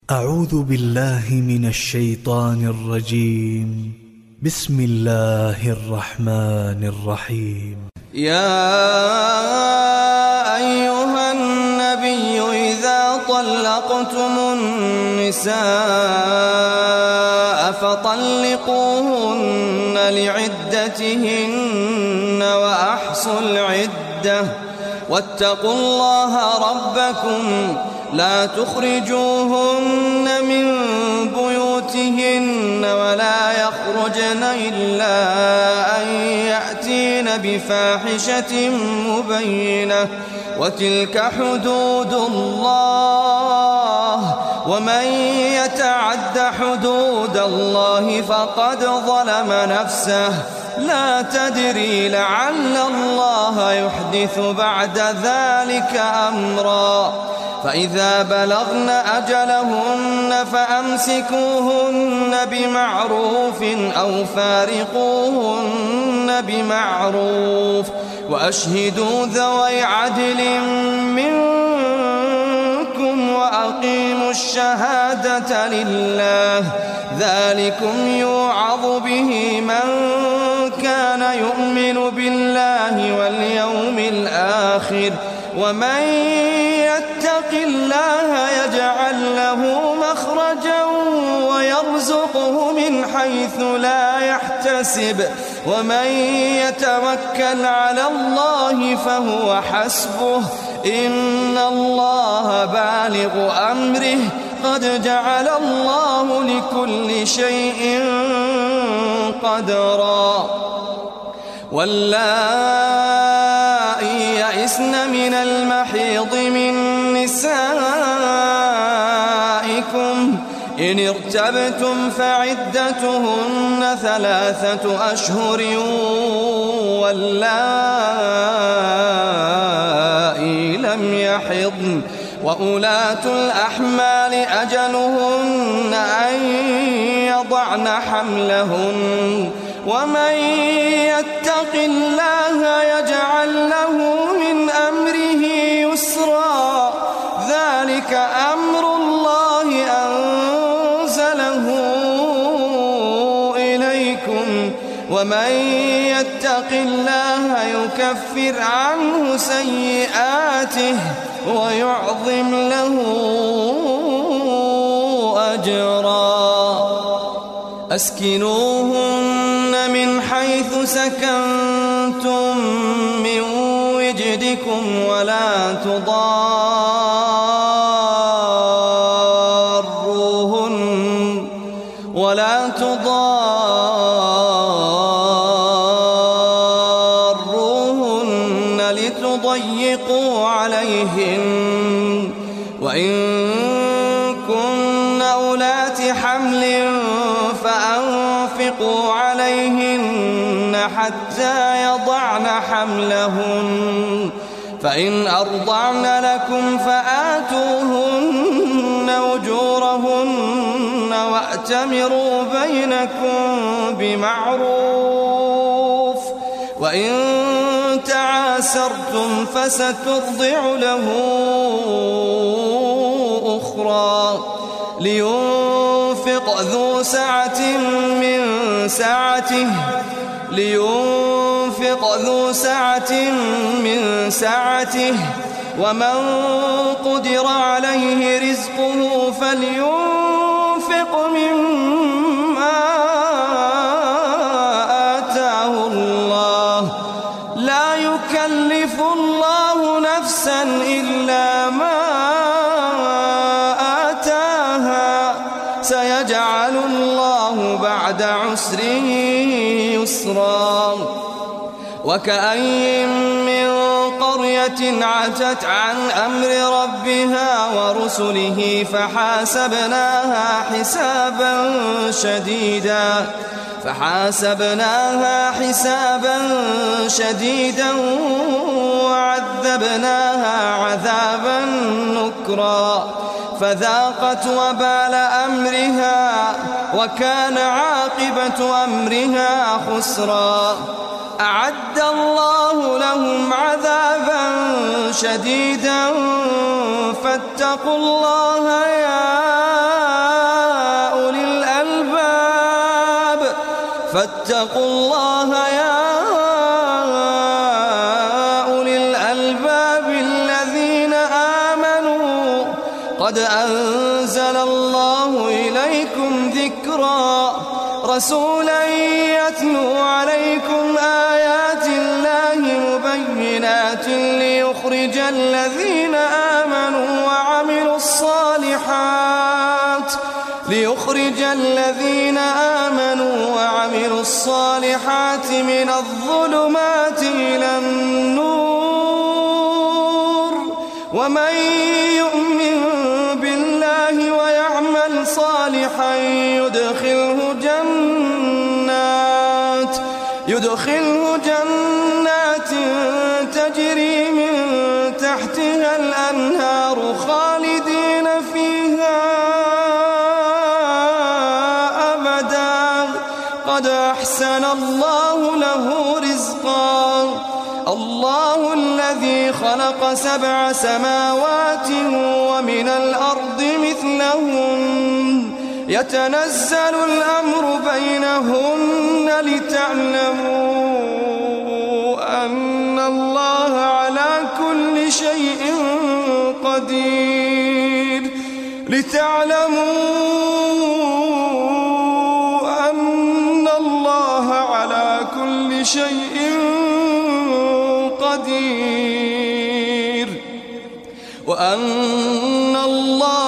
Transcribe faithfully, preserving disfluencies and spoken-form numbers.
أعوذ بالله من الشيطان الرجيم. بسم الله الرحمن الرحيم. يا أيها النبي إذا طلقتم النساء فطلقوهن لعدتهن وأحصوا العدة واتقوا الله ربكم لا تخرجوهن من بيوتهن ولا يخرجن إلا أن يأتين بفاحشة مبينة وتلك حدود الله ومن يتعد حدود الله فقد ظلم نفسه لا تدري لعل الله يحدث بعد ذلك أمرا فإذا بلغن أجلهن فأمسكوهن بمعروف أو فارقوهن بمعروف وأشهدوا ذوي عدل منكم وأقيموا الشهادة لله ذلكم يوعظ به من كان يؤمن بالله واليوم الآخر ومن يتق الله يجعل له مخرجا ويرزقه من حيث لا يحتسب ومن يتوكل على الله فهو حسبه إن الله بالغ أمره قد جعل الله لكل شيء قدرا واللائي يئسن من المحيض من نسائكم إن ارتبتم فعدتهن ثلاثة أشهر واللائي لم يحضن وأولاة الأحمال أجلهن أن يضعن حملهن ومن يتق الله يجعل له من أمره يسرا ذلك أمر الله أنزله إليكم ومن يتق الله يكفر عنه سيئاته ويعظم له أجرا أسكنوهن من حيث سكنتم من وجدكم ولا تضاروهن ولا تضاروهن لتضيقوا عليهن وإن كن أولات حمل فأنفقوا عليهن حتى يضعن حملهن فإن أرضعن لكم فآتوهن أجورهن وأتمروا بينكم بمعروف وإن تعاسرتم فسترضع له أخرى لينفق ذو سعة من سعته لينفق ذو سعة من سعته ومن قدر عليه رزقه فلينفق مما آتاه الله لا يكلف الله نفسا إلا ما سيجعل الله بعد عسر يسرا وكأين من قرية عتت عن أمر ربها ورسله فحاسبناها حسابا شديدا فحاسبناها حسابا شديدا وعذبناها عذابا نكرا فذاقت وبال أمرها وكان عاقبة أمرها خسرا أعد الله لهم عذابا شديدا فاتقوا الله يا فاتقوا الله يا أولي الألباب الذين آمنوا قد أنزل الله إليكم ذكرا رسولا يتلو عليكم آيات الله مبينات ليخرج الذين آمنوا وعملوا الصالحات ليخرج الذين آمنوا وعملوا الصالحات من الظلمات إلى النور ومن يؤمن بالله ويعمل صالحا يدخله جنات يدخله جنات تجري من تحتها الأنهار خالدين فيها أبدا قد أحسن الله له رزقا الله الذي خلق سبع سماوات ومن الأرض مثلهن يتنزل الأمر بينهن لتعلموا أن الله على كل شيء قدير لتعلموا أن الله على كل شيء قدير وأن الله